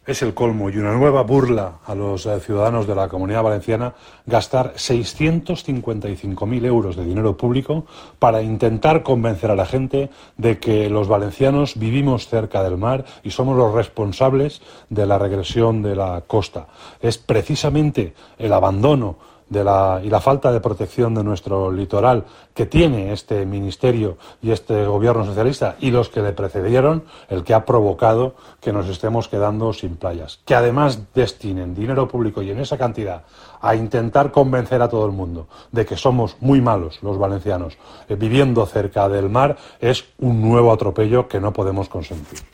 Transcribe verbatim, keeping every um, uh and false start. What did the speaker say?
Es el colmo y una nueva burla a los eh, ciudadanos de la Comunidad Valenciana gastar seiscientos cincuenta y cinco mil euros de dinero público para intentar convencer a la gente de que los valencianos vivimos cerca del mar y somos los responsables de la regresión de la costa. Es precisamente el abandono de la, y la falta de protección de nuestro litoral que tiene este ministerio y este gobierno socialista y los que le precedieron el que ha provocado que nos estemos quedando sin playas. Que además destinen dinero público y en esa cantidad a intentar convencer a todo el mundo de que somos muy malos los valencianos eh, viviendo cerca del mar es un nuevo atropello que no podemos consentir.